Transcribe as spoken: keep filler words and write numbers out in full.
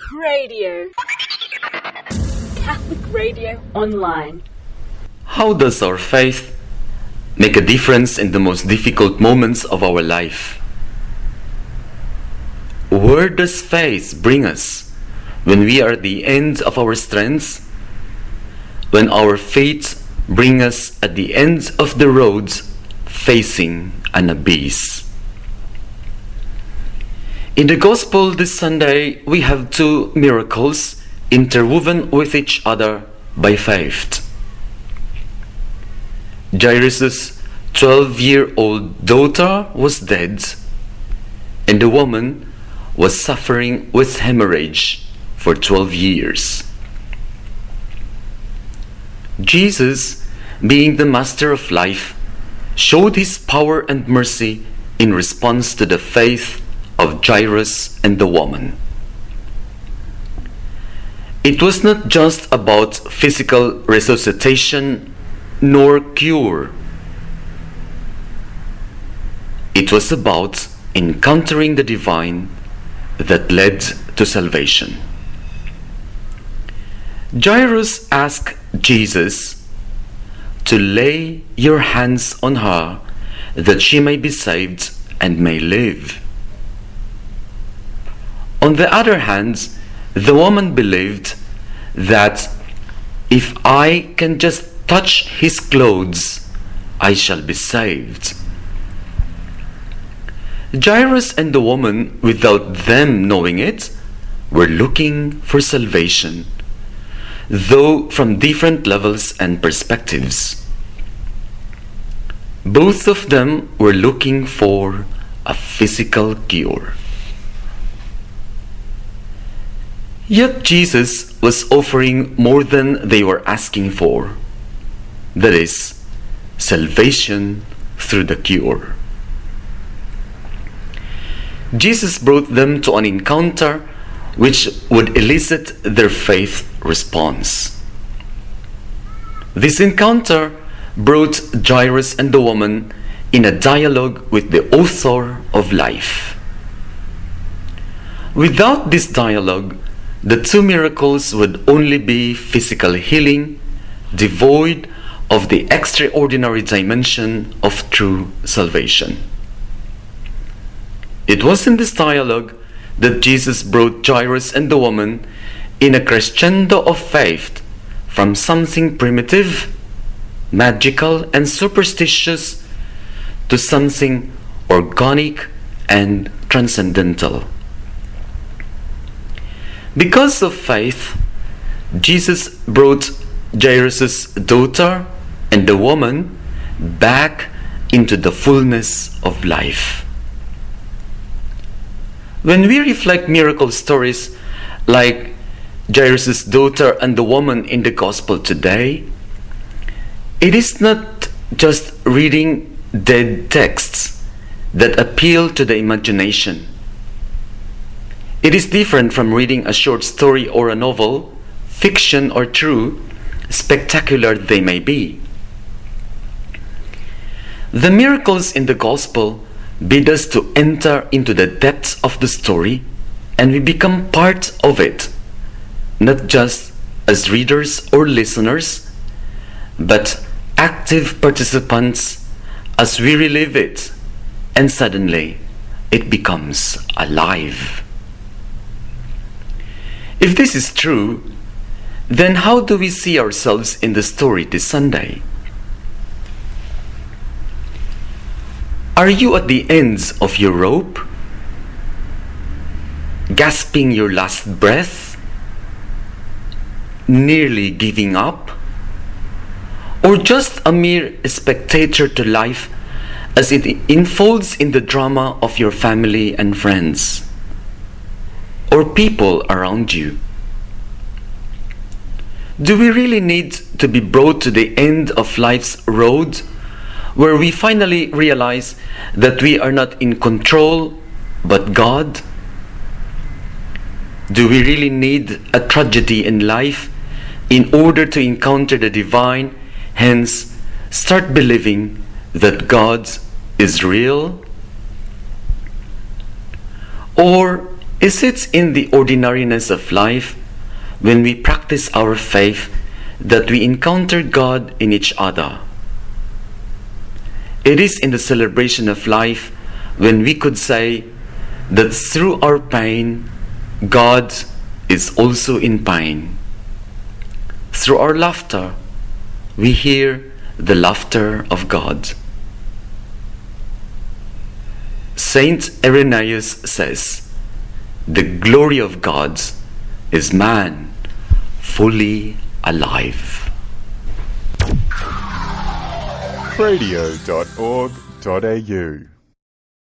Radio. Catholic Radio Online. How does our faith make a difference in the most difficult moments of our life? Where does faith bring us when we are at the end of our strengths? When our faith brings us at the end of the road facing an abyss? In the Gospel this Sunday, we have two miracles interwoven with each other by faith. Jairus' twelve-year-old daughter was dead, and the woman was suffering with hemorrhage for twelve years. Jesus, being the master of life, showed his power and mercy in response to the faith of Jairus and the woman. It was not just about physical resuscitation nor cure. It was about encountering the divine that led to salvation. Jairus asked Jesus to lay your hands on her that she may be saved and may live. On the other hand, the woman believed that if I can just touch his clothes, I shall be saved. Jairus and the woman, without them knowing it, were looking for salvation, though from different levels and perspectives. Both of them were looking for a physical cure. Yet Jesus was offering more than they were asking for. That is, salvation through the cure. Jesus brought them to an encounter which would elicit their faith response. This encounter brought Jairus and the woman in a dialogue with the author of life. Without this dialogue, the two miracles would only be physical healing, devoid of the extraordinary dimension of true salvation. It was in this dialogue that Jesus brought Jairus and the woman in a crescendo of faith from something primitive, magical, and superstitious to something organic and transcendental. Because of faith, Jesus brought Jairus' daughter and the woman back into the fullness of life. When we reflect miracle stories like Jairus' daughter and the woman in the Gospel today, it is not just reading dead texts that appeal to the imagination. It is different from reading a short story or a novel, fiction or true, spectacular they may be. The miracles in the Gospel bid us to enter into the depths of the story, and we become part of it, not just as readers or listeners, but active participants as we relive it, and suddenly it becomes alive. If this is true, then how do we see ourselves in the story this Sunday? Are you at the ends of your rope, gasping your last breath, nearly giving up, or just a mere spectator to life as it unfolds in the drama of your family and friends, or people around you? Do we really need to be brought to the end of life's road, where we finally realize that we are not in control but God? Do we really need a tragedy in life in order to encounter the divine, hence start believing that God is real? Or Is it in the ordinariness of life, when we practice our faith, that we encounter God in each other? It is in the celebration of life when we could say that through our pain, God is also in pain. Through our laughter, we hear the laughter of God. Saint Irenaeus says, "The glory of God is man fully alive." radio dot org dot a u